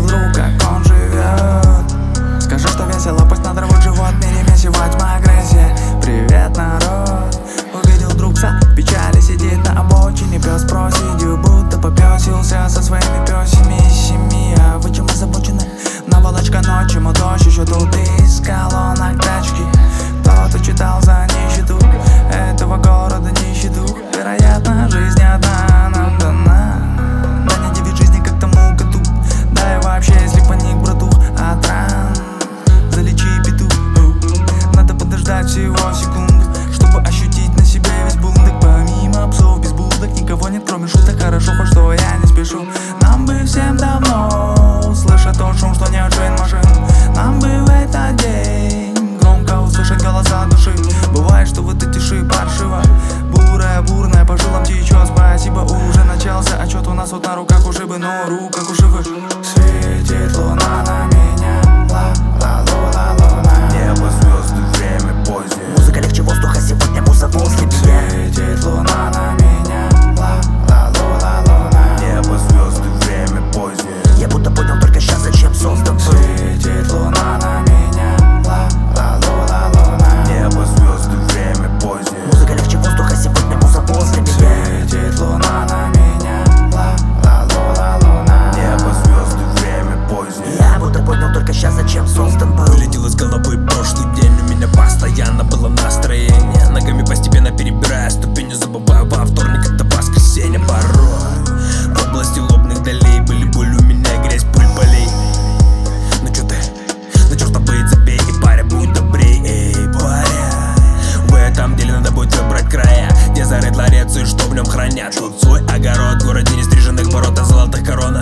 вру, как он живет. Скажи, что весело, пусть на траву живот, в мире месиво, тьма, агрессия. Привет, народ. Увидел друг пса, в печали сидит на обочине. Пес просидел, будто попёсился со своими пёсями из семьи. А вы чем озабочены? Наволочка ночь, ему дождь, еще тут из колонок тачки. Кто-то читал за нищету этого города, нищету. Вероятно, жизнь одна нам дана. Да не девять жизни, как тому коту. Да и вообще, если паник, братух, от ран залечи петух. Надо подождать всего секунду, чтобы ощутить на себе весь бундук. Помимо псов без будок никого нет, кроме шуток. Хорошо, хоть что я не спешу. Нам бы всем давно услышать тот шум, что нет шин машин. Нам бы в этот день громко услышать голоса души. Бывает, что в этой тиши паршиво, бурная, по жилам течет. Спасибо, уже начался отчет. У нас вот на руках ушибы, но руках ушибы. Светит луна на меня, ла-ла-ла-ла-луна. Небо, звезды, время позднее. Музыка легче воздуха, сегодня муза возле меня. Светит луна на меня, ла-ла-ла-ла-луна. Небо, звезды, время позднее. Я будто понял только сейчас, зачем создан был. Светит луна на меня, ла-ла-ла-ла-луна. Небо, звезды, время позднее. Музыка легче воздуха, сегодня муза возле меня. Светит луна на меня, ла-ла-ла-ла-луна. Небо, звезды, время позднее. Я будто понял только сейчас, зачем создан был. Вылетел из головы прошлый день, у меня постоянно было настроение. Ногами постепенно перебирая ступени, забываю во вторник, это воскресенье. Порой в области лобных долей были боль, у меня грязь, пыль полей. Ну чё ты, ну чёрта быть, забей, и паря, будь добрей, эй, паря. В этом деле надо будет выбрать края, где зарыт ларец и что в нем хранят. Тут свой огород, в городе нестриженных ворот и золотых коронок.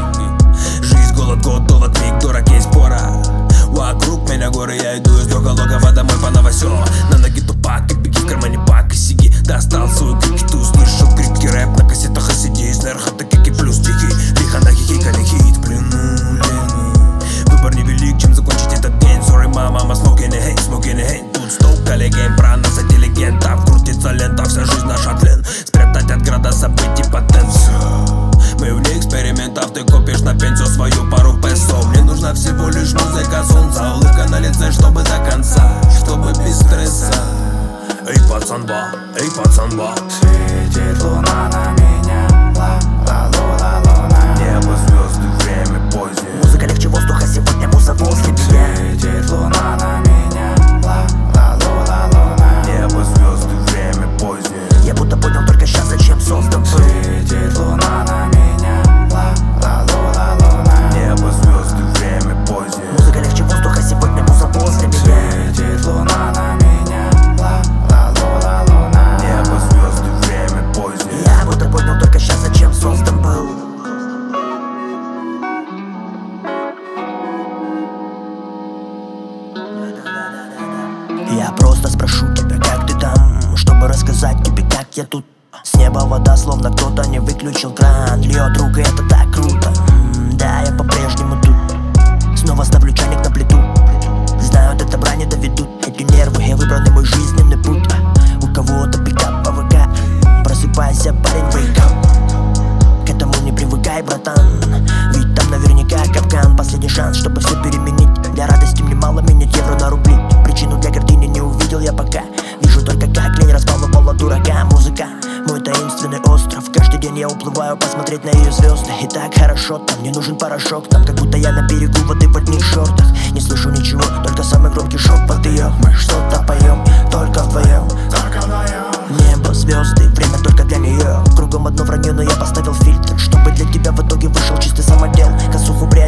Жизнь, голод, готовок, миг, дурак, есть пора. Вокруг меня горы, я иду из логова домой по новосёлу. На ноги тупак, и беги в кармане пак, и сиги. Достал свою кричту, услышал крики рэп на кассетах, и сиди из нерха, такие плюс стихи. Лихо на хихикали хит, плену лени. Выбор невелик, чем закончить этот день. Sorry, мама, smoking a hate. Тут стол, коллеги, про нас интеллигентов. Крутится лента, вся жизнь наша тлен. Спрятать от града событий потенцию. Мы вне экспериментов, ты копишь на пенсию свою пару песо. Мне нужна всего лишь музыка, солнца, улыбка на лице, чтобы до конца, чтобы без стресса. Эй, пацанба, эй, пацанба. Светит луна на меня, ла-ла-ла-ла-луна. Небо, звезды, время позднее. Музыка легче воздуха, сегодня муза возле меня. Светит луна на меня, ла-ла-ла-ла-луна. Небо, звезды, время позднее. Я будто понял только сейчас, зачем создан был. Светит луна на меня, ла-ла-ла-ла-луна. Небо, звезды, время позднее. Музыка легче воздуха, сегодня муза возле меня. Светит луна на меня, ла-ла-ла-ла-луна. Небо, звезды, время позднее. Я будто понял только сейчас, зачем создан был. Я просто спрошу тебя, как ты там, чтобы рассказать тебе, как я тут. С неба вода, словно кто-то не выключил кран. Льет рука, это так круто. Да, я по-прежнему тут. Снова ставлю чайник на плиту. Знаю, до добра не доведут эти нервы, я выбранный мой жизненный путь. У кого-то пикап по ВК. Просыпайся, парень, wake up. К этому не привыкай, братан. Ведь там наверняка капкан. Последний шанс, чтобы все переменить. Для радости мне мало менять евро на рубли. Причину для гордыни не увидел я пока. Вижу только, как лень разбаловала дурака. Музыка, мой таинственный остров. Каждый день я уплываю посмотреть на ее звезды. И так хорошо, там не нужен порошок. Там как будто я на берегу воды в одних шортах. Не слышу ничего, только самый громкий шепот ее. Мы что-то поем, только вдвоем. Небо, звезды, время только для нее. Кругом одно вранье, но я поставил фильтр, чтобы для тебя в итоге вышел чистый самодел. Косуху бред